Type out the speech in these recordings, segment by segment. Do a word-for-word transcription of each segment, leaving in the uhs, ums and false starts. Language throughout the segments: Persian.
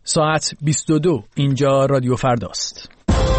ساعت بیست و دو. اینجا رادیو فرداست.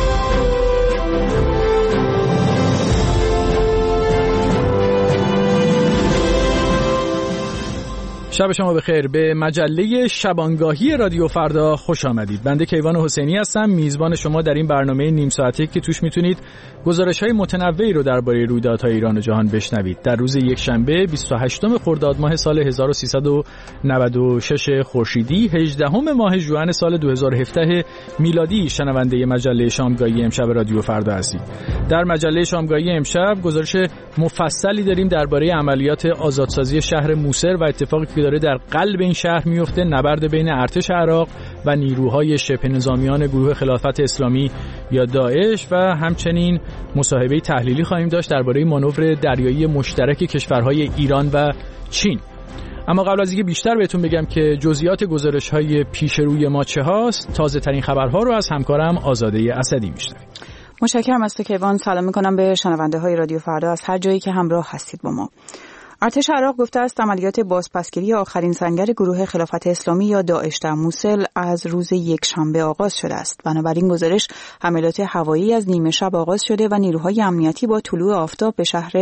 شب شما بخیر. به مجله شبانگاهی رادیو فردا خوش آمدید. بنده کیوان حسینی هستم، میزبان شما در این برنامه نیم ساعته که توش میتونید گزارش‌های متنوعی رو درباره رویدادهای ایران و جهان بشنوید. در روز یکشنبه بیست و هشتم خرداد ماه سال هزار و سیصد و نود و شش خورشیدی، هجدهم ماه ژوئن سال دو هزار و هفده میلادی، شنونده مجله شامگاهی امشب رادیو فردا هستید. در مجله شامگاهی امشب گزارش مفصلی داریم درباره عملیات آزادسازی شهر موصل و اتفاقی که داره در قلب این شهر میفته، نبرد بین ارتش عراق و نیروهای شبه نظامیان گروه خلافت اسلامی یا داعش و همچنین مصاحبه تحلیلی خواهیم داشت درباره مانور دریایی مشترک کشورهای ایران و چین. اما قبل از اینکه بیشتر بهتون بگم که جزئیات گزارش‌های پیش روی ما چه هاست، تازه ترین خبرها رو از همکارم آزاده اسدی میشنوید. متشکرم از تو کیوان. سلام میکنم به شنونده های رادیو فردا از هر جایی که همراه هستید با ما. ارتش عراق گفته است عملیات بازپسگیری آخرین سنگر گروه خلافت اسلامی یا داعش در موصل از روز یکشنبه آغاز شده است. بنابراین گزارش حملات هوایی از نیمه شب آغاز شده و نیروهای امنیتی با طلوع آفتاب به شهر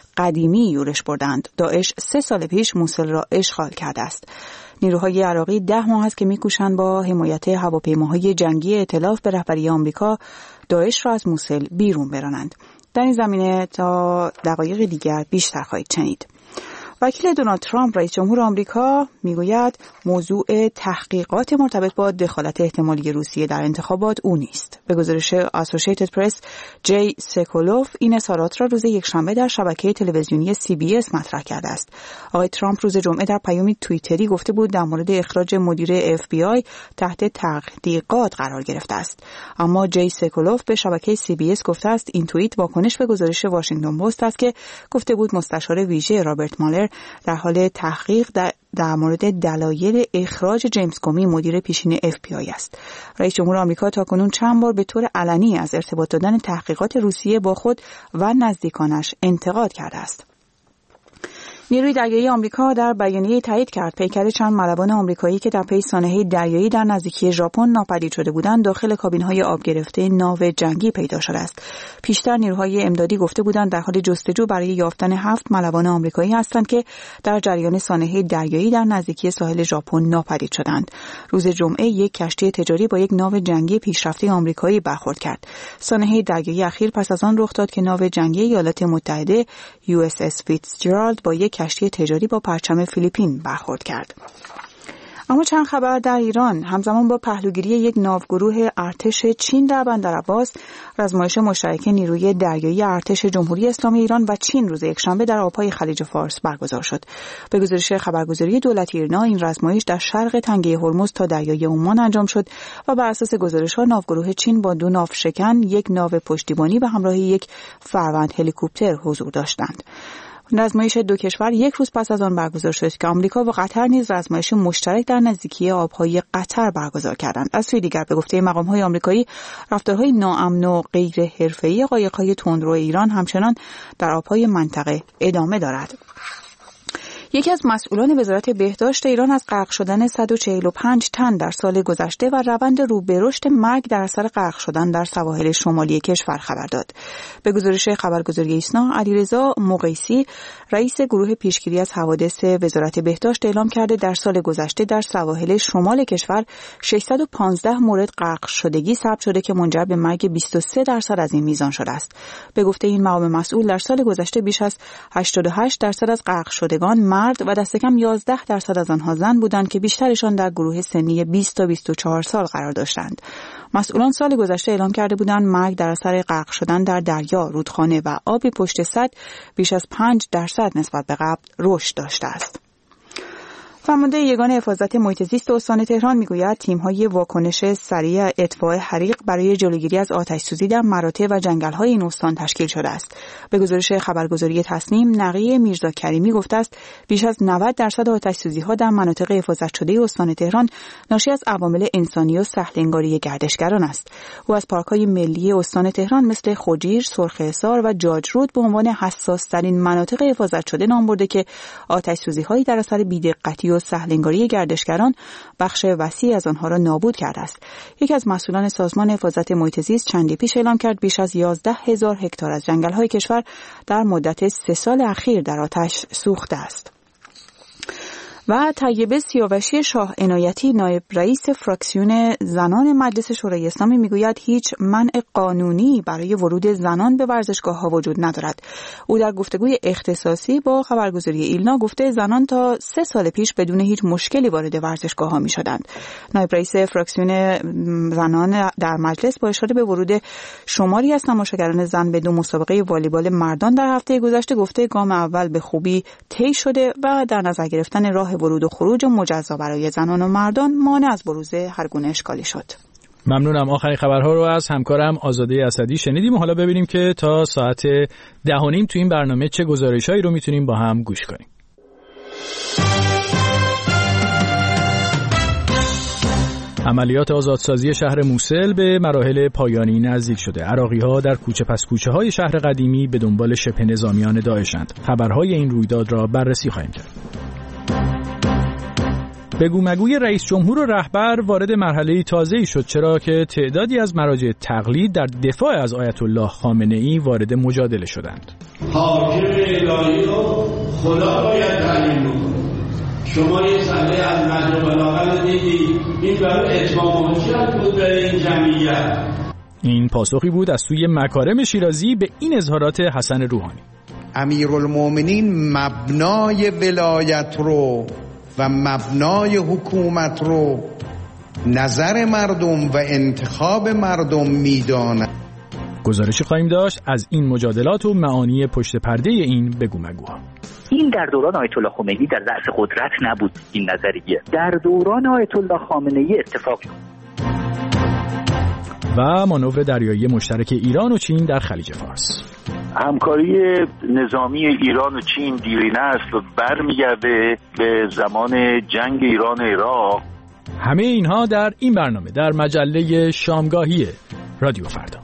قدیمی یورش بردند. داعش سه سال پیش موصل را اشغال کرده است. نیروهای عراقی ده ماه است که می‌کوشند با حمایت هواپیماهای جنگی ائتلاف به رهبری آمریکا داعش را از موصل بیرون برانند. در این زمینه تا دقایق دیگر بیشتر خواهید شنید. وکیل دونالد ترامپ رئیس جمهور آمریکا میگوید موضوع تحقیقات مرتبط با دخالت احتمالی روسیه در انتخابات او نیست. به گزارش اسوسییتد پرس، جی سکولوف این اظهارات را روز یکشنبه در شبکه تلویزیونی سی بی اس مطرح کرده است. آقای ترامپ روز جمعه در پیامی توییتری گفته بود در مورد اخراج مدیر اف بی آی تحت تحقیقات قرار گرفته است. اما جی سکولوف به شبکه سی بی اس گفته است این توییت واکنش به گزارش واشنگتن پست است که گفته بود مستشار ویژه رابرت مالر در حال تحقیق در, در مورد دلایل اخراج جیمز کومی مدیر پیشین اف بی آی است. رئیس جمهور آمریکا تاکنون چند بار به طور علنی از ارتباط دادن تحقیقات روسیه با خود و نزدیکانش انتقاد کرده است. نیروی دریایی آمریکا در بیانیه تایید کرد پیکر چند ملوان آمریکایی که در پی سانحه دریایی در نزدیکی ژاپن ناپدید شده بودند داخل کابین‌های آب گرفته ناو جنگی پیدا شده است. پیشتر نیروهای امدادی گفته بودند در حال جستجو برای یافتن هفت ملوان آمریکایی هستند که در جریان سانحه دریایی در نزدیکی ساحل ژاپن ناپدید شدند. روز جمعه یک کشتی تجاری با یک ناو جنگی پیشرفته آمریکایی برخورد کرد. سانحه دریایی اخیر پس از آن رخ داد که ناو جنگی ایالات متحده یو اس اس فیتزجرالد با یک کشتی تجاری با پرچم فیلیپین برخورد کرد. اما چند خبر در ایران. همزمان با پهلوگیری یک ناوگروه ارتش چین در بندر عباس، رزمایش مشترک نیروی دریایی ارتش جمهوری اسلامی ایران و چین روز یکشنبه در آبهای خلیج فارس برگزار شد. به گزارش خبرگزاری دولت ایرنا این رزمایش در شرق تنگه هرمز تا دریای عمان انجام شد و بر اساس گزارش‌ها ناوگروه چین با دو ناوشکن، یک ناو پشتیبانی به همراه یک فروند هلیکوپتر حضور داشتند. رزمایش دو کشور یک روز پس از آن برگزار شد که آمریکا و قطر نیز رزمایش مشترک در نزدیکی آبهای قطر برگزار کردند. از سوی دیگر به گفته مقام‌های آمریکایی، رفتارهای ناامن و غیر حرفه‌ای قایق‌های تندرو ایران همچنان در آبهای منطقه ادامه دارد. یکی از مسئولان وزارت بهداشت ایران از غرق شدن صد و چهل و پنج تن در سال گذشته و روند رو به رشد مرگ در اثر غرق شدن در سواحل شمالی کشور خبر داد. به گزارش خبرگزاری ایسنا، علیرضا مقیسی، رئیس گروه پیشگیری از حوادث وزارت بهداشت اعلام کرده در سال گذشته در سواحل شمال کشور ششصد و پانزده مورد غرق شدگی ثبت شده که منجر به مرگ بیست و سه درصد از این میزان شده است. به گفته این مقام مسئول در سال گذشته بیش از هشتاد و هشت درصد از غرق شدگان مرد و دست کم یازده درصد از آنها زن بودند که بیشترشان در گروه سنی بیست تا بیست و چهار سال قرار داشتند. مسئولان سال گذشته اعلام کرده بودند مرگ در اثر غرق شدن در دریا، رودخانه و آب پشت سد بیش از پنج درصد نسبت به قبل رشد داشته است. فرمانده یگان حفاظت محیط زیست استان تهران میگوید تیم‌های واکنش سریع اطفاء حریق برای جلوگیری از آتش‌سوزی در مراتع و جنگل‌های این استان تشکیل شده است. به گزارش خبرگزاری تصنیم، نقی میرزا کریمی گفته است بیش از نود درصد آتش‌سوزی‌ها در مناطق حفاظت شده استان تهران ناشی از عوامل انسانی و سهل‌انگاری گردشگران است. او از پارک‌های ملی استان تهران مثل خوجیر، سرخ حصار و جاجرود به عنوان حساس‌ترین مناطق حفاظت شده نام برده که آتش‌سوزی‌هایی در اثر بی‌دقتی و جز سهلنگاری گردشگران بخش وسیعی از آنها را نابود کرده است. یکی از مسئولان سازمان حفاظت محیط زیست چندی پیش اعلام کرد بیش از یازده هزار هکتار از جنگل‌های کشور در مدت سه سال اخیر در آتش سوخته است. و طیبه سیاوشی شاه عنایتی نایب رئیس فراکسیون زنان مجلس شورای اسلامی میگوید هیچ منع قانونی برای ورود زنان به ورزشگاه‌ها وجود ندارد. او در گفتگوی اختصاصی با خبرگزاری ایلنا گفته زنان تا سه سال پیش بدون هیچ مشکلی وارد ورزشگاه‌ها می‌شدند. نایب رئیس فراکسیون زنان در مجلس با اشاره به ورود شماری از تماشاگران زن به دو مسابقه والیبال مردان در هفته گذشته گفته گام اول به خوبی طی شده و در نظر گرفتن راه ورود و خروج مجزا برای زنان و مردان مانع از بروز هر گونه اشکالی شد. ممنونم. آخرین خبرها رو از همکارم آزاده اسدی شنیدیم و حالا ببینیم که تا ساعت ده و نیم تو این برنامه چه گزارش‌هایی رو میتونیم با هم گوش کنیم. عملیات آزادسازی شهر موسل به مراحل پایانی نزدیک شده. عراقی‌ها در کوچه پس کوچه های شهر قدیمی به دنبال شبه نظامیان داعشند. خبرهای این رویداد را بررسی خواهیم کرد. بگو مگوی رئیس جمهور و رهبر وارد مرحله تازه‌ای شد، چرا که تعدادی از مراجع تقلید در دفاع از آیت الله خامنه‌ای وارد مجادله شدند. حاکم الهی رو خدا باید تعیین کنه. شما یه صحنه از نهج البلاغه دیدی، این برای اتمام حجت بود برای این جمعیت. این پاسخی بود از سوی مکارم شیرازی به این اظهارات حسن روحانی. امیرالمومنین مبنای ولایت رو و مبنای حکومت رو نظر مردم و انتخاب مردم میداند. گزارشی خواهیم داشت از این مجادلات و معانی پشت پرده این بگو مگوها. این در دوران آیت الله خمینی در رأس قدرت نبود، این نظریه در دوران آیت الله خامنه‌ای اتفاق افتاد. و مانور دریایی مشترک ایران و چین در خلیج فارس. همکاری نظامی ایران و چین دیرینه است و برمیگرده به زمان جنگ ایران و عراق. همه اینها در این برنامه در مجله شامگاهی رادیو فردا.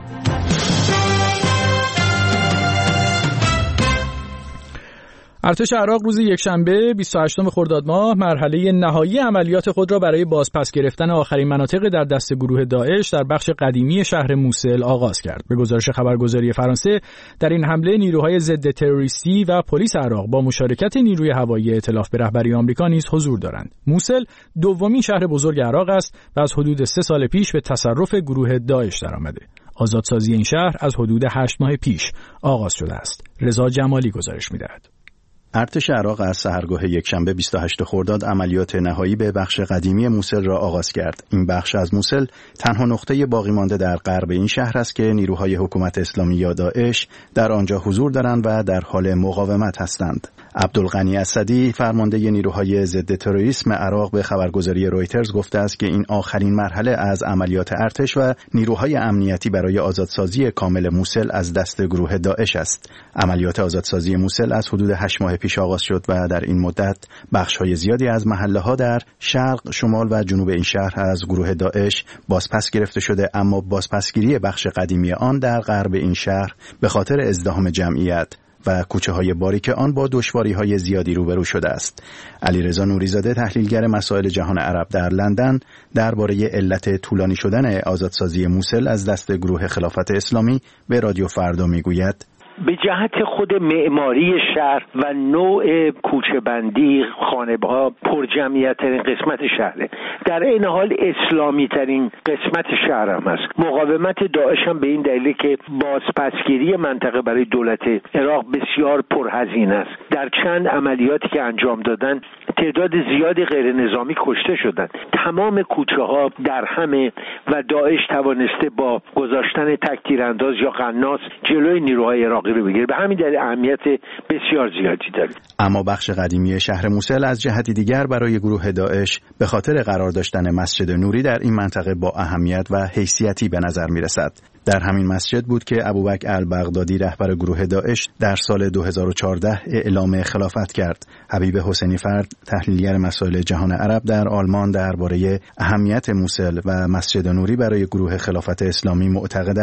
ارتش عراق روز یکشنبه بیست و هشتم خرداد ماه مرحله نهایی عملیات خود را برای بازپس گرفتن آخرین مناطق در دست گروه داعش در بخش قدیمی شهر موسل آغاز کرد. به گزارش خبرگزاری فرانسه در این حمله نیروهای ضد تروریستی و پلیس عراق با مشارکت نیروی هوایی ائتلاف به رهبری آمریکا نیز حضور دارند. موسل دومین شهر بزرگ عراق است و از حدود سه سال پیش به تصرف گروه داعش درآمده. آزادسازی این شهر از حدود هشت ماه پیش آغاز شده است. رضا جمالی گزارش می‌دهد. ارتش عراق از سحرگاه یکشنبه بیست و هشتم خرداد عملیات نهایی به بخش قدیمی موسل را آغاز کرد. این بخش از موسل تنها نقطه باقی مانده در غرب این شهر است که نیروهای حکومت اسلامی یا داعش در آنجا حضور دارند و در حال مقاومت هستند. عبدالغنی اسدی فرمانده نیروهای ضد تروریسم عراق به خبرگزاری رویترز گفته است که این آخرین مرحله از عملیات ارتش و نیروهای امنیتی برای آزادسازی کامل موسل از دست گروه داعش است. عملیات آزادسازی موسل از حدود هشت ماه پیش آغاز شد و در این مدت بخش‌های زیادی از محله‌ها در شرق، شمال و جنوب این شهر از گروه داعش بازپس گرفته شده، اما بازپسگیری بخش قدیمی آن در غرب این شهر به خاطر ازدحام جمعیت و کوچه‌های باریک آن با دشواری‌های زیادی روبرو شده است. علیرضا نوریزاده تحلیلگر مسائل جهان عرب در لندن درباره علت طولانی شدن آزادسازی موسل از دست گروه خلافت اسلامی به رادیو فردا میگوید: به جهت خود معماری شهر و نوع کوچه بندی خانه‌ها پرجمعیت ترین قسمت شهره، در این حال اسلامی ترین قسمت شهر هم است. مقاومت داعش هم به این دلیل که بازپسگیری منطقه برای دولت عراق بسیار پرهزینه است. در چند عملیاتی که انجام دادن تعداد زیادی غیر نظامی کشته شدند. تمام کوچه ها در همه و داعش توانسته با گذاشتن تک‌تیرانداز یا قناص جلوی نیروهای عراقی رو بگیره. به همین دلیل اهمیت بسیار زیادی داره. اما بخش قدیمی شهر موسل از جهتی دیگر برای گروه داعش به خاطر قرار داشتن مسجد نوری در این منطقه با اهمیت و حیثیتی به نظر می رسد. در همین مسجد بود که ابوبکر البغدادی رهبر گروه داعش در سال دو هزار و چهارده اعلام خلافت کرد. حبیب حسینی فرد تحلیلگر مسائل جهان عرب در آلمان درباره اهمیت موسل و مسجد نوری برای گروه خلافت اسلامی معتقد است: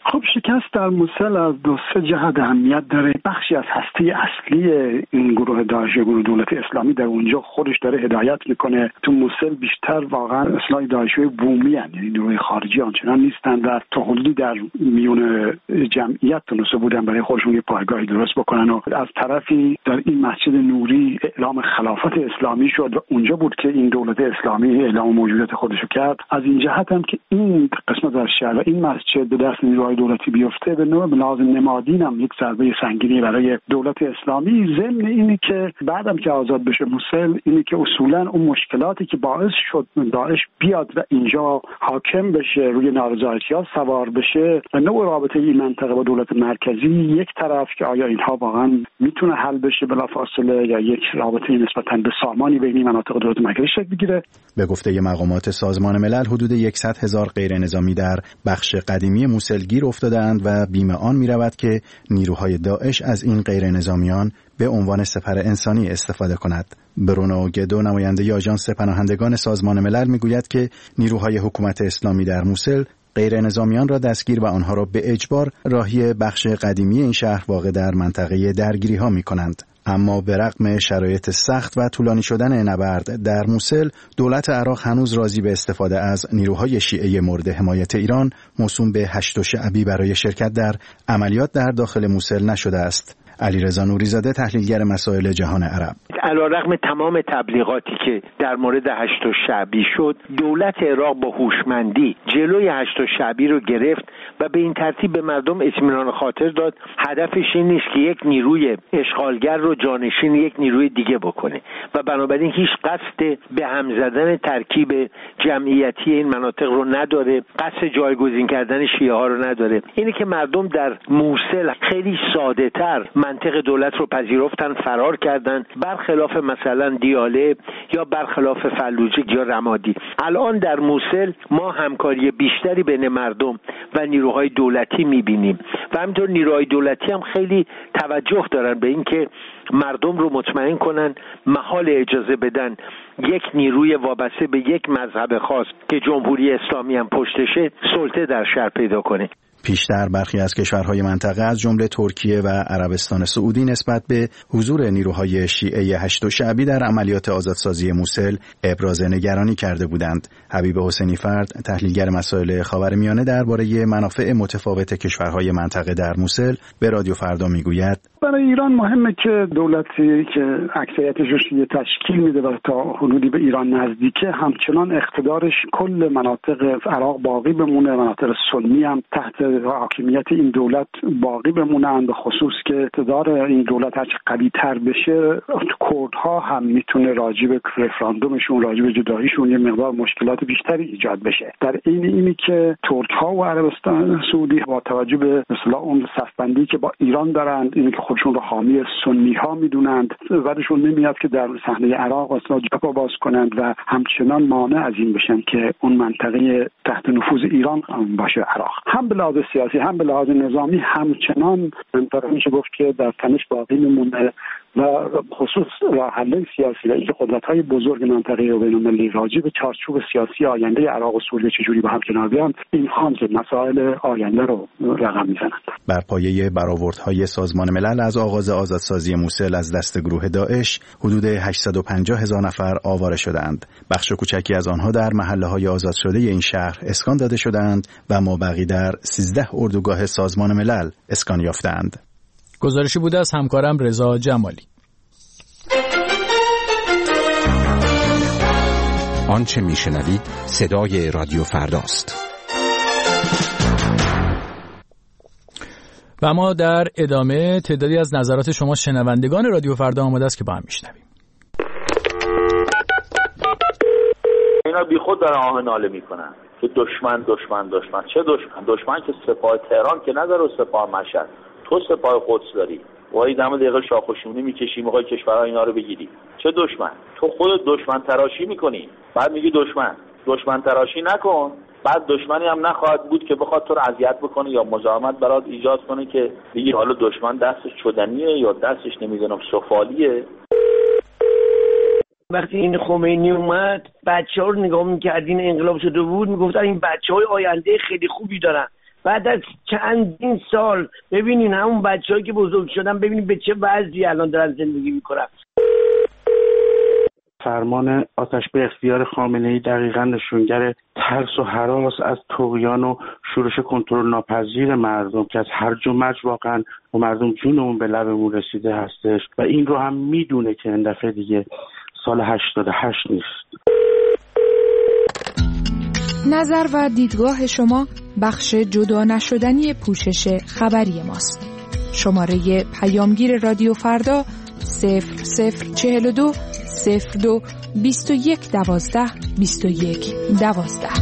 خب شکست در موسل از دو سه جهت اهمیت داره. بخشی از هسته اصلی این گروه داعش، گروه دولت اسلامی، در اونجا خودش داره هدایت میکنه. تو موسل بیشتر واقعا اصلاح داعشی بومی هستند، یعنی نیروی خارجی آنچنان نیستن و تا حدودی در میون جمعیت تونسته بودن برای خودشون یه پایگاهی درست بکنن. و از طرفی در این مسجد نوری اعلام خلافت اسلامی شد و اونجا بود که این دولت اسلامی اعلام موجودیت خودشو کرد. از این جهت هم که این قسمت از شهر و این مسجد به دست نیروهای دولتی بیفته، به نوع لازم نمادین هم یک ضربه سنگینی برای دولت اسلامی. ضمن اینی که بعدم که آزاد بشه موسل، اینی که اصولا اون مشکلاتی که باعث شد داعش بیاد و اینجا حاکم بشه، روی نارضایتی‌ها سوار بشه و نوع رابطه این منطقه با دولت مرکزی یک طرف، که آیا اینها واقعا میتونه حل بشه بلافاصله یا یک رابطه نسبتاً به سامانی بین مناطق دولت مرکزی شکل بگیره. به گفته مقامات سازمان ملل حدود صد هزار غیر نظامی در بخش قدیمی موسل گیر افتادند و بیم آن می‌رود که نیروهای داعش از این غیر نظامیان به عنوان سپر انسانی استفاده کند. برونو گدو، نماینده آژانس پناهندگان سازمان ملل، میگوید که نیروهای حکومت اسلامی در موسل غیر نظامیان را دستگیر و آنها را به اجبار راهی بخش قدیمی این شهر واقع در منطقه درگیری ها می کنند. اما به رغم شرایط سخت و طولانی شدن نبرد در موسل، دولت عراق هنوز راضی به استفاده از نیروهای شیعه مورد حمایت ایران موسوم به هشت شعبی برای شرکت در عملیات در داخل موسل نشده است. علیرضا نوریزاده، تحلیلگر مسائل جهان عرب: علیرغم تمام تبلیغاتی که در مورد هشت شعبی شد، دولت عراق با هوشمندی جلوی هشت شعبی رو گرفت و به این ترتیب به مردم اطمینان خاطر داد هدفش این نیست که یک نیروی اشغالگر رو جانشین یک نیروی دیگه بکنه و بنابراین هیچ قصد به هم زدن ترکیب جمعیتی این مناطق رو نداره، قصد جایگزین کردن شیعه ها رو نداره. اینه که مردم در موسل خیلی ساده تر منطق دولت رو پذیرفتن، فرار کردن، برخلاف مثلا دیاله یا برخلاف فلوجه یا رمادی. الان در موسل ما همکاری بیشتری بین مردم و نیروهای دولتی میبینیم و همینطور نیروهای دولتی هم خیلی توجه دارن به این که مردم رو مطمئن کنن، محال اجازه بدن یک نیروی وابسته به یک مذهب خاص که جمهوری اسلامی هم پشتشه سلطه در شهر پیدا کنه. پیشتر برخی از کشورهای منطقه از جمله ترکیه و عربستان سعودی نسبت به حضور نیروهای شیعه هشت شعبی در عملیات آزادسازی موسل ابراز نگرانی کرده بودند. حبیب حسینی فرد، تحلیلگر مسائل خاورمیانه، درباره منافع متفاوت کشورهای منطقه در موسل به رادیو فردا میگوید: برای ایران مهمه که دولتی که اکثریتش رو شیعه تشکیل میده و تا حدودی به ایران نزدیکه، همچنان اقتدارش کل مناطق عراق باقی بمونه، مناطق سنی هم تحت حاکمیت این دولت باقی بمونند، به خصوص که اقتدار این دولت هرچه قوی‌تر بشه، کردها هم میتونه راجع به رفراندومشون، راجع به جداییشون یه مقدار مشکلات بیشتری ایجاد بشه. در این اینی که ترک‌ها و عربستان سعودی با توجه به مثلا اون صفبندی که با ایران دارند، اینی که خودشون رو حامی سنی‌ها میدونند، بعدشون نمیاد که در صحنه عراق اصلا جبهه باز کنند و همچنان مانع از این بشن که اون منطقه تحت نفوذ ایران باشه. عراق هم به لحاظ سیاسی هم به لحاظ نظامی همچنان منطقه میشه گفت که در تنش باقی میمونه و خصوص راه حل سیاسی و اینکه قدرت‌های بزرگ منطقه و بین‌المللی راجع به چارچوب سیاسی آینده عراق و سوریه چجوری با هم کنار بیان، اینها که مسائل آینده رو رقم میزنند. بر پایه برآوردهای سازمان ملل از آغاز آزادسازی موسل از دست گروه داعش، حدود هشتصد و پنجاه هزار نفر آواره شدند. بخش کوچکی از آنها در محله‌های آزاد شده این شهر اسکان داده شدند و مابقی در سیزده اردوگاه سازمان ملل اسکان یافتند. گزارشی بوده از همکارم رضا جمالی. آنچه میشنوید صدای رادیو فرداست. و ما در ادامه تعدادی از نظرات شما شنوندگان رادیو فردا آماده است که با هم میشنویم. اینا بی خود دارن آه ناله میکنن که دشمن دشمن دشمن. چه دشمن؟ دشمن که سپاه تهران که نداره، سپاه مشهد. تو سپاه قدس داری، وای دم دقیقه شاخ و شونه میکشی، میخوای کشورها اینا رو بگیری. چه دشمن؟ تو خودت دشمن تراشی میکنی، بعد میگی دشمن. دشمن تراشی نکن، بعد دشمنی هم نخواهد بود که بخواد تو رو اذیت بکنه یا مزاحمت برات ایجاد کنه که بگی حالا دشمن دستش چدنیه یا دستش نمیدونم سفالیه. وقتی این خمینی اومد، بچه‌ها رو نگاه می‌کردین انقلاب شده بود، میگفتن این بچه‌های آینده خیلی خوبی دارن. بعد از چندین سال ببینین همون بچه‌هایی که بزرگ شدن ببینین به چه وضعی الان دارن زندگی میکنن. فرمان آتش به اختیار خامنه‌ای دقیقاً نشونگر ترس و هراس از طغیان و شورش کنترل ناپذیر مردم که از هرج و مرج واقعاً و مردم جونمون به لبمون رسیده هستش و این رو هم میدونه که این دفعه دیگه سال هشتاد و هشت نیست. نظر و دیدگاه شما بخش جدا نشدنی پوشش خبری ماست. شماره پیامگیر رادیو فردا صفر صفر چهل و دو صفر دو بیست و یک دوازده بیست و یک دوازده.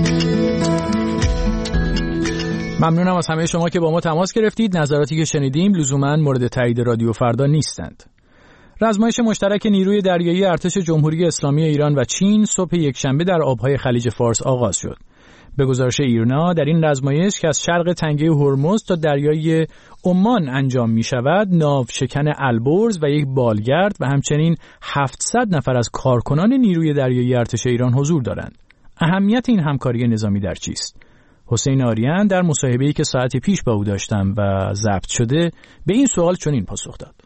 ممنونم از همه شما که با ما تماس گرفتید. نظراتی که شنیدیم لزوماً مورد تایید رادیو فردا نیستند. رزمایش مشترک نیروی دریایی ارتش جمهوری اسلامی ایران و چین صبح یکشنبه در آبهای خلیج فارس آغاز شد. به گزارش ایرنا در این رزمایش که از شرق تنگه هرمز تا دریای عمان انجام می شود، ناوشکن البرز و یک بالگرد و همچنین هفتصد نفر از کارکنان نیروی دریایی ارتش ایران حضور دارند. اهمیت این همکاری نظامی در چیست؟ حسین آریان در مصاحبه‌ای که ساعتی پیش با او داشتم و ضبط شده به این سوال چنین پاسخ داد: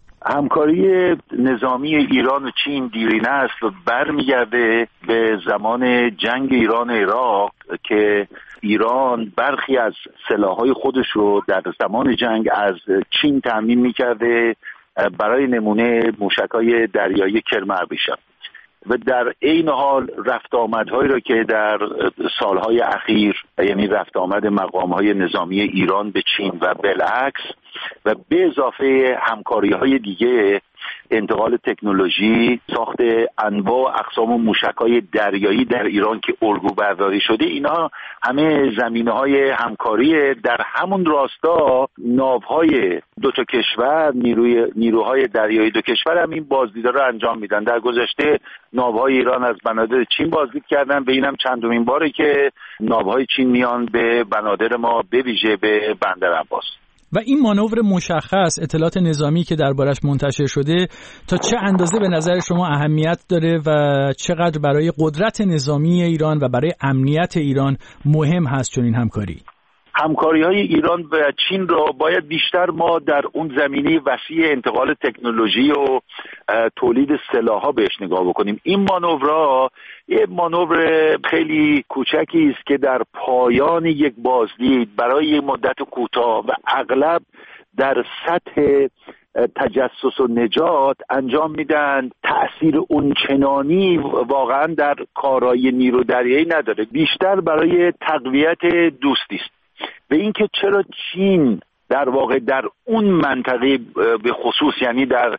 همکاری نظامی ایران و چین دیرینه است و برمیگرده به زمان جنگ ایران و عراق که ایران برخی از سلاح‌های خودش رو در زمان جنگ از چین تامین می‌کرده، برای نمونه موشک‌های دریایی کرم ابریشم، و در عین حال رفت آمدهایی را که در سالهای اخیر یعنی رفت آمد مقام‌های نظامی ایران به چین و بالعکس و به اضافه همکاری‌های دیگه، انتقال تکنولوژی، ساخت انواع اقسام موشک‌های دریایی در ایران که الگو برداری شده، اینا همه زمینه‌های همکاری. در همون راستا ناوهای دو تا کشور، نیروی نیروهای دریایی دو کشور هم این بازدیدها رو انجام میدن. در گذشته ناوهای ایران از بنادر چین بازدید کردن، به اینم چندمین باره که ناوهای چین میان به بنادر ما، به ویژه به بندر عباس. و این مانور مشخص، اطلاعات نظامی که دربارش منتشر شده، تا چه اندازه به نظر شما اهمیت داره و چقدر برای قدرت نظامی ایران و برای امنیت ایران مهم هست چون این همکاری؟ همکاری‌های ایران و چین را باید بیشتر ما در اون زمینه وسیع انتقال تکنولوژی و تولید سلاح‌ها بهش نگاه بکنیم. این مانورها یه مانور خیلی کوچکی است که در پایان یک بازدید برای یک مدت کوتاه و اغلب در سطح تجسس و نجات انجام میدن. تأثیر اون چنانی واقعا در کارهای نیرو دریایی نداره، بیشتر برای تقویت دوستی است. به اینکه چرا چین در واقع در اون منطقه به خصوص، یعنی در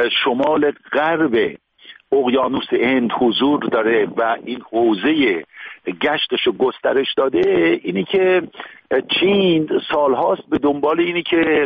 شمال غرب اقیانوس هند حضور داره و این حوزه گشتش رو گسترش داده، اینی که چین سالهاست به دنبال اینی که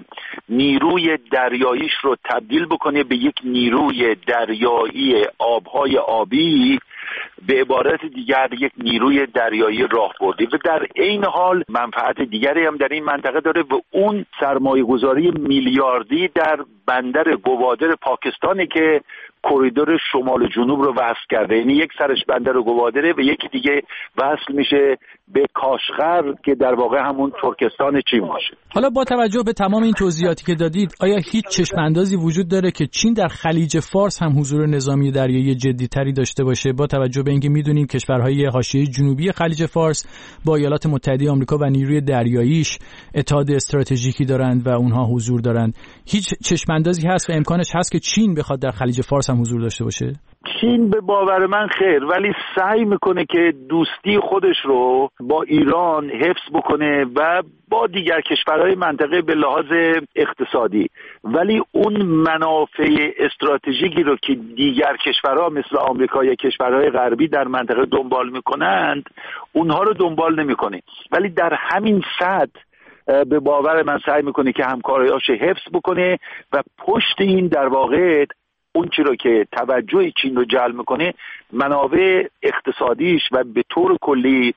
نیروی دریاییش رو تبدیل بکنه به یک نیروی دریایی آبهای آبی، به عبارت دیگر یک نیروی دریایی راهبردی، و در عین حال منفعت دیگری هم در این منطقه داره و اون سرمایه‌گذاری میلیاردی در بندر گوادر پاکستانی که کریدور شمال جنوب رو وصل کرده. یعنی یک سرش بندر گوادره و یکی دیگه وصل میشه به کاشغر که در واقع همون ترکستان چین باشه. حالا با توجه به تمام این توضیحاتی که دادید، آیا هیچ چشم اندازی وجود داره که چین در خلیج فارس هم حضور نظامی دریایی جدی‌تری داشته باشه، با توجه به اینکه میدونیم کشورهای حاشیه جنوبی خلیج فارس با ایالات متحده آمریکا و نیروی دریاییش اتحاد استراتژیکی دارند و اونها حضور دارند؟ هیچ چشم اندازی هست و امکانش هست که چین بخواد در خلیج فارس هم حضور داشته باشه؟ چین به باور من خیر، ولی سعی میکنه که دوستی خودش رو با ایران حفظ بکنه و با دیگر کشورهای منطقه به لحاظ اقتصادی، ولی اون منافع استراتژیکی رو که دیگر کشورها مثل آمریکا یا کشورهای غربی در منطقه دنبال میکنند، اونها رو دنبال نمیکنه، ولی در همین سطح به باور من سعی میکنه که همکاریاشو حفظ بکنه و پشت این در واقع اون چی رو که توجه چین رو جلب میکنه منابع اقتصادیش و به طور کلی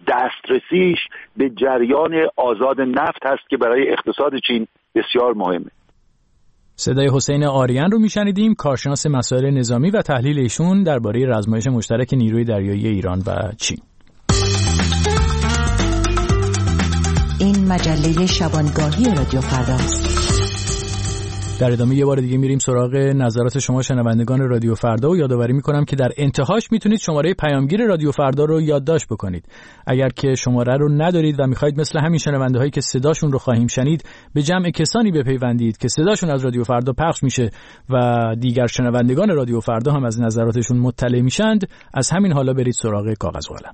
دسترسیش به جریان آزاد نفت هست که برای اقتصاد چین بسیار مهمه. صدای حسین آریان رو میشنیدیم، کارشناس مسائل نظامی و تحلیل ایشون درباره رزمایش مشترک نیروی دریایی ایران و چین. این مجله شبانگاهی رادیو فرداست. در ادامه یه بار دیگه میریم سراغ نظرات شما شنوندگان رادیو فردا و یادآوری میکنم که در انتهاش میتونید شماره پیامگیر رادیو فردا رو یادداشت بکنید. اگر که شماره رو ندارید و میخواید مثل همین شنونده هایی که صداشون رو خواهیم شنید به جمع کسانی بپیوندید که صداشون از رادیو فردا پخش میشه و دیگر شنوندگان رادیو فردا هم از نظراتشون مطلع میشند، از همین حالا برید سراغ کاغذ و قلم.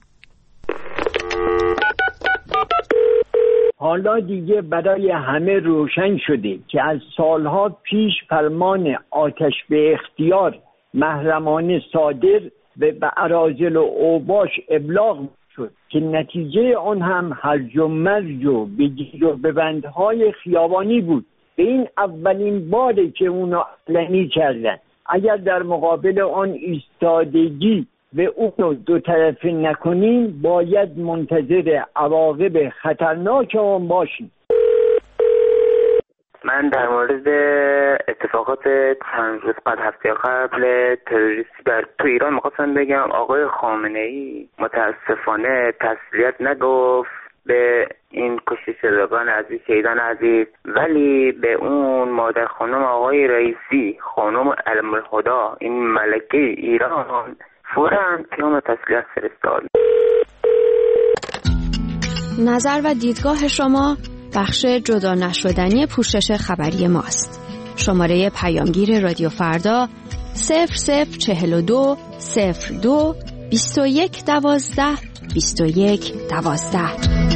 حالا دیگه برای همه روشن شده که از سالها پیش فرمان آتش به اختیار محرمانه صادر و به اراذل و اوباش ابلاغ شد که نتیجه آن هم هرج و مرج و بگیر و ببندهای خیابانی بود. به این اولین باره که اونو علنی کردن. اگر در مقابل آن ایستادگی و اونو دو طرفه نکنیم باید منتظر عواقب خطرناک آن باشیم. من در مورد اتفاقات چند روز بعد هفته قبل تروریستی بر تو ایران می‌خواستم بگم آقای خامنه‌ای متاسفانه تسلیت نگفت به این کشته شدگان عزیز، شهیدان عزیز، ولی به اون مادر خانم آقای رئیسی، خانم علم الهدا، این ملکه ایران، فوراً پیام تسلیت فرستاد. نظر و دیدگاه شما بخش جدا نشدنی پوشش خبری ماست. شماره پیامگیر رادیو فردا صفر صفر چهل و دو صفر دو بیست و یک دوازده بیست و یک دوازده.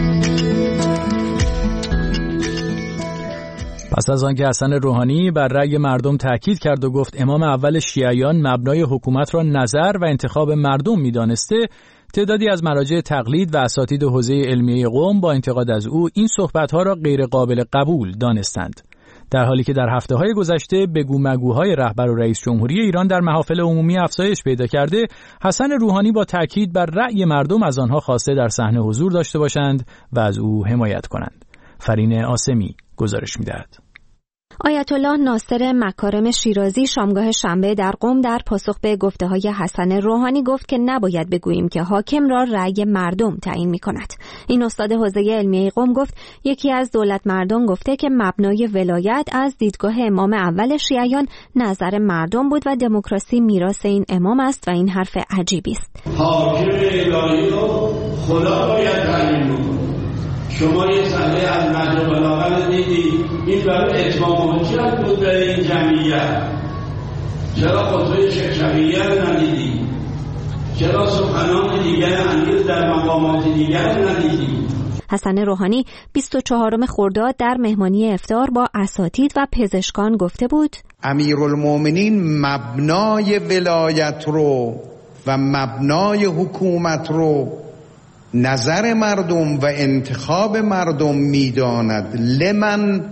پس از آنکه حسن روحانی بر رأی مردم تاکید کرد و گفت امام اول شیعیان مبنای حکومت را نظر و انتخاب مردم می‌دانسته، تعدادی از مراجع تقلید و اساتید حوزه علمیه قم با انتقاد از او این صحبت‌ها را غیر قابل قبول دانستند. در حالی که در هفته‌های گذشته بگو مگوهای رهبر و رئیس جمهوری ایران در محافل عمومی افزایش پیدا کرده، حسن روحانی با تاکید بر رأی مردم از آنها خواسته در صحنه حضور داشته باشند و از او حمایت کنند. فرین آسمی گزارش می‌دهد. آیت الله ناصر مکارم شیرازی شامگاه شنبه در قم در پاسخ به گفته‌های حسن روحانی گفت که نباید بگوییم که حاکم را رأی مردم تعیین می‌کند. این استاد حوزه علمیه قم گفت یکی از دولت مردان گفته که مبنای ولایت از دیدگاه امام اول شیعیان نظر مردم بود و دموکراسی میراث این امام است و این حرف عجیبی است. حاکم الهی رو خدا باید تعیین کنه. شما یه صحنه از نهج البلاغه دیدی، این برای اتمام حجت بود برای این جمعیت. چرا خطبه شیخ شقیه رو ندیدی؟ چرا سخنان دیگر امیر در مقامات دیگر رو ندیدی؟ حسن روحانی بیست و چهارم خرداد در مهمانی افطار با اساتید و پزشکان گفته بود امیرالمومنین مبنای ولایت رو و مبنای حکومت رو نظر مردم و انتخاب مردم میداند. لمن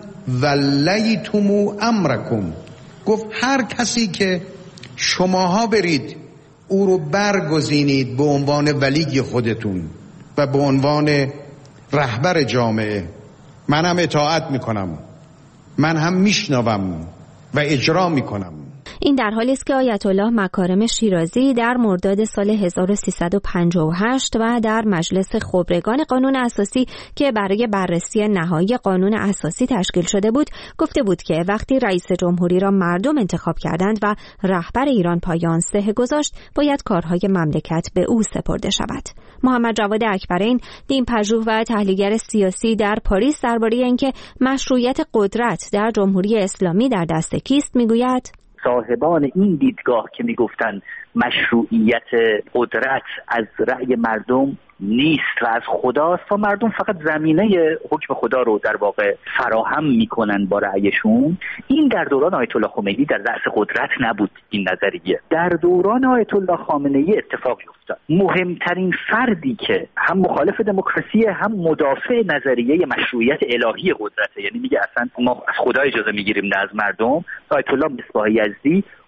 ولیتم امرکم، گفت هر کسی که شماها برید او رو برگزینید به عنوان ولی خودتون و به عنوان رهبر جامعه، من هم اطاعت میکنم، من هم میشنوم و اجرا میکنم. این در حالی است که آیت الله مکارم شیرازی در مرداد سال هزار و سیصد و پنجاه و هشت و در مجلس خبرگان قانون اساسی که برای بررسی نهایی قانون اساسی تشکیل شده بود گفته بود که وقتی رئیس جمهوری را مردم انتخاب کردند و رهبر ایران پایان سه گذاشت باید کارهای مملکت به او سپرده شود. محمد جواد اکبرین، دین‌پژوه و تحلیلگر سیاسی در پاریس درباره اینکه مشروعیت قدرت در جمهوری اسلامی در دست کیست میگوید صاحبان این دیدگاه که میگفتن مشروعیت قدرت از رأی مردم نیست و از خداست و مردم فقط زمینه حکم خدا رو در واقع فراهم میکنن با رأیشون، این در دوران آیت الله خمینی در رأس قدرت نبود. این نظریه در دوران آیت الله خامنه‌ای اتفاق افتاد. مهمترین فردی که هم مخالف دموکراسی هم مدافع نظریه مشروعیت الهی قدرت، یعنی میگه اصلا ما از خدا اجازه میگیریم نه از مردم، آیت الله مصباح یزدی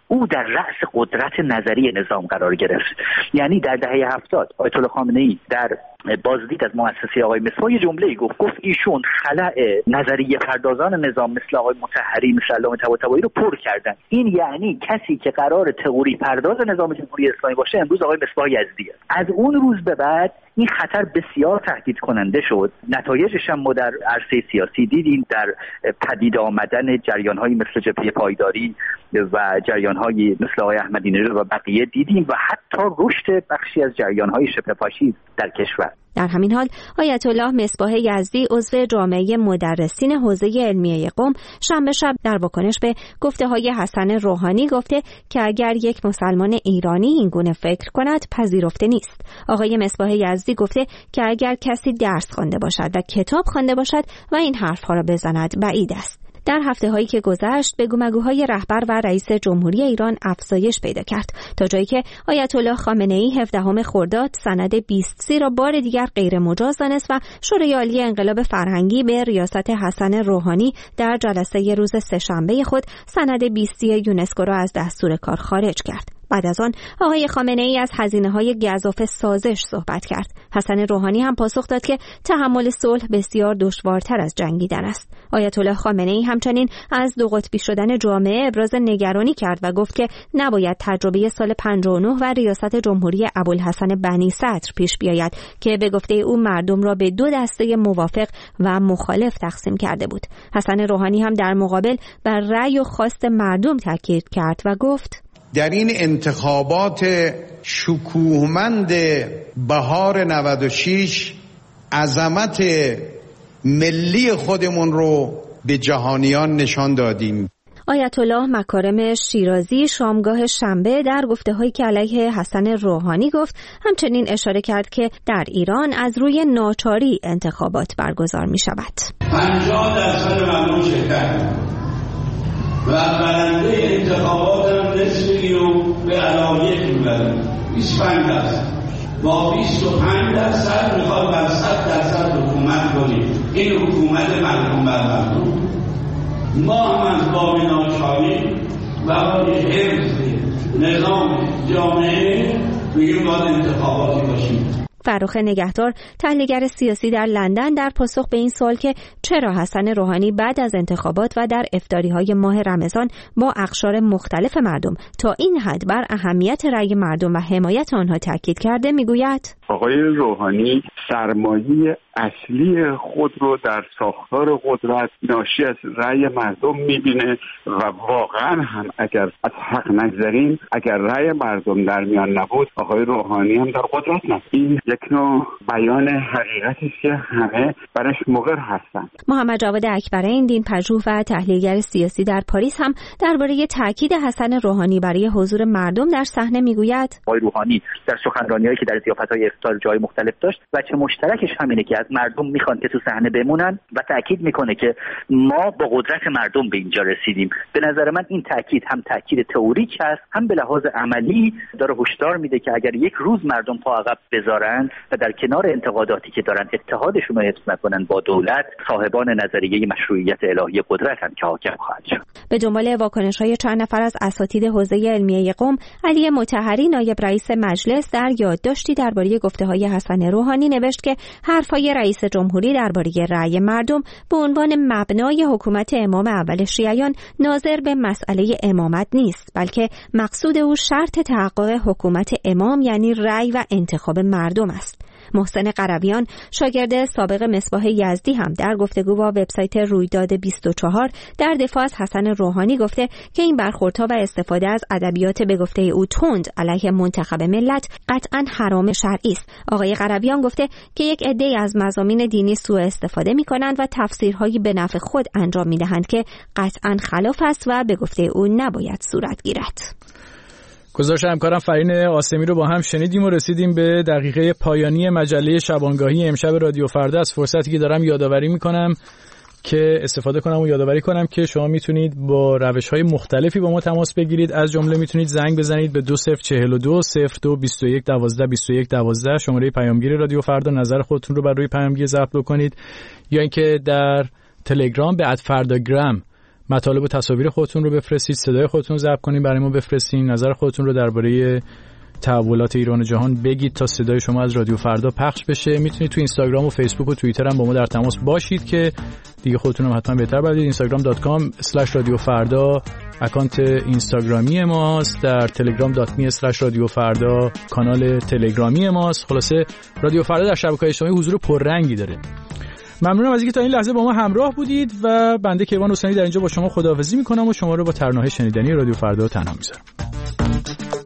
او در رأس قدرت نظری نظام قرار گرفت. یعنی در دهه هفتاد آیت الله خامنه‌ای در بازدید از مؤسسه آقای مصباح یه جمله‌ای گفت گفت ایشون خلأ نظریه پردازان نظام مثل آقای مطهری، مثل علامه طباطبایی رو پر کردن. این یعنی کسی که قرار تئوری پرداز نظام جمهوری اسلامی باشه امروز آقای مصباح یزدیه. از اون روز به بعد این خطر بسیار تهدید کننده شد. نتایجش هم ما در عرصه سیاسی دیدیم، در پدید آمدن جریان‌هایی مثل جبهه پایداری و جریان‌هایی مثل آقای احمدی نژاد و بقیه دیدیم و حتی رشد بخشی از جریان‌های شبه فاشیست در کشور. در همین حال آیت الله مصباح یزدی عضو جامعه مدرسین حوزه علمیه قم شنبه شب در واکنش به گفته‌های حسن روحانی گفته که اگر یک مسلمان ایرانی این گونه فکر کند پذیرفته نیست. آقای مصباح یزدی گفته که اگر کسی درس خوانده باشد و کتاب خوانده باشد و این حرف‌ها را بزند بعید است. در هفته هایی که گذشت بگو مگوهای رهبر و رئیس جمهوری ایران افزایش پیدا کرد تا جایی که آیت الله خامنه‌ای هفدهم خرداد سند بیست سی را بار دیگر غیر مجاز دانست و شورای عالی انقلاب فرهنگی به ریاست حسن روحانی در جلسه روز سه‌شنبه خود سند بیست سی یونسکو را از دستور کار خارج کرد. بعد از آن آقای خامنه‌ای از هزینه‌های گزاف سازش صحبت کرد. حسن روحانی هم پاسخ داد که تحمل صلح بسیار دشوارتر از جنگیدن است. آیت الله خامنه‌ای همچنین از دو قطبی شدن جامعه ابراز نگرانی کرد و گفت که نباید تجربه سال پنجاه و نه و ریاست جمهوری ابوالحسن بنی صدر پیش بیاید که به گفته او مردم را به دو دسته موافق و مخالف تقسیم کرده بود. حسن روحانی هم در مقابل بر رأی و خواست مردم تاکید کرد و گفت در این انتخابات شکوهمند بهار نود و شش عظمت ملی خودمون رو به جهانیان نشان دادیم. آیت الله مکارم شیرازی شامگاه شنبه در گفته‌هایی که علیه حسن روحانی گفت همچنین اشاره کرد که در ایران از روی ناچاری انتخابات برگزار می شود. پنجاه درصد مردم شرکت و برنده انتخابات هم نصف رو به علایق میبرن. بیست و پنج درصد با بیست و پنج درصد میخواد بر صد درصد حکومت کنیم. این حکومت مردم بر مردم. ما هم از باب ناچاری و برای حفظ نظام جامعه میگیم باید انتخاباتی باشیم. فرخ نگهدار تحلیلگر سیاسی در لندن در پاسخ به این سوال که چرا حسن روحانی بعد از انتخابات و در افطاری‌های ماه رمضان با اقشار مختلف مردم تا این حد بر اهمیت رأی مردم و حمایت آنها تاکید کرده میگوید آقای روحانی سرمایه اصلی خود رو در ساختار قدرت ناشی از رأی مردم میبینه و واقعا هم اگر از حق نگذریم اگر رأی مردم در میان نبود آقای روحانی هم در قدرت نبود. این یک نوع بیان حقیقتی است که همه برش مقر هستند. محمد جواد اکبرین دین پژوه و تحلیلگر سیاسی در پاریس هم درباره تاکید حسن روحانی برای حضور مردم در صحنه میگوید آقای روحانی در سخنرانی‌هایی که در ضیافت‌های افطار جای مختلف داشت بچه مشترکش همینه که از مردم میخوان که تو صحنه بمونن و تاکید میکنه که ما با قدرت مردم به اینجا رسیدیم. به نظر من این تاکید هم تاکید تئوریک هست هم به لحاظ عملی داره هشدار میده که اگر یک روز مردم پا عقب بذارن و در کنار انتقاداتی که دارن اتحادشون رو حفظ نکنن با دولت صاحبان نظریه مشروعیت الهی قدرت هم که حاکم خواهد شد. به دنبال واکنش‌های چند نفر از اساتید حوزه علمیه قم علی مطهری نایب رئیس مجلس در یادداشتی درباره گفته‌های حسن روحانی نوشت که حرف‌های رئیس جمهوری درباره رأی مردم به عنوان مبنای حکومت امام اول شیعیان ناظر به مسئله امامت نیست بلکه مقصود او شرط تحقق حکومت امام یعنی رأی و انتخاب مردم است. محسن قرویان شاگرد سابق مصباح یزدی هم در گفتگو با وبسایت رویداد بیست و چهار در دفاع از حسن روحانی گفته که این برخوردها و استفاده از ادبیات به گفته او تند علیه منتخب ملت قطعاً حرام شرعی است. آقای قرویان گفته که یک عده از مضامین دینی سوء استفاده می‌کنند و تفسیرهایی به نفع خود انجام می‌دهند که قطعاً خلاف است و به گفته او نباید صورت گیرد. گزارش همکارم فرین آسمی رو با هم شنیدیم و رسیدیم به دقیقه پایانی مجله شبانگاهی امشب رادیو فردا. از فرصتی که دارم یادآوری میکنم که استفاده کنم و یادآوری کنم که شما میتونید با روش‌های مختلفی با ما تماس بگیرید. از جمله میتونید زنگ بزنید به دو صفر چهل و دو صفر دو بیست و یک دوازده بیست و یک دوازده شماره پیامگیر رادیو فردا، نظر خودتون رو بر روی پیامگیر ضبط بکنید، یا اینکه در تلگرام به ات فرداگرام مطالب و تصاویر خودتون رو بفرستید، صدای خودتون رو ضبط کنید برای ما بفرستین، نظر خودتون رو درباره تحولات ایران و جهان بگید تا صدای شما از رادیو فردا پخش بشه. میتونید تو اینستاگرام و فیسبوک و توییتر هم با ما در تماس باشید که دیگه خودتون هم حتما بهتر بلدید. اینستاگرام دات کام اسلش رادیو فردا اکانت اینستاگرامی ماست، در تلگرام دات می اسلش رادیو فردا کانال تلگرامی ماست. خلاصه رادیو فردا در شبکه‌های اجتماعی حضور پررنگی داره. ممنونم از اینکه تا این لحظه با ما همراه بودید و بنده کیوان حسینی در اینجا با شما خداحافظی میکنم و شما رو با ترانه‌های شنیدنی رادیو فردا تنها میذارم.